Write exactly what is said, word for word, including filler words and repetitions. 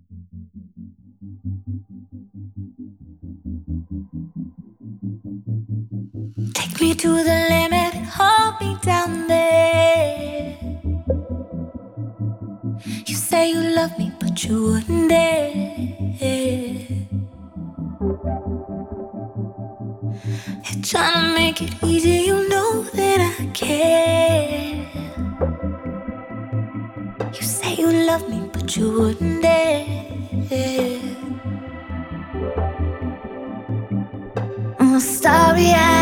Take me to the limit, hold me down there. You say you love me, but you wouldn't dare. You're trying to make it easy, you know that I care. You say you love me, but you wouldn't dare. I'm sorry I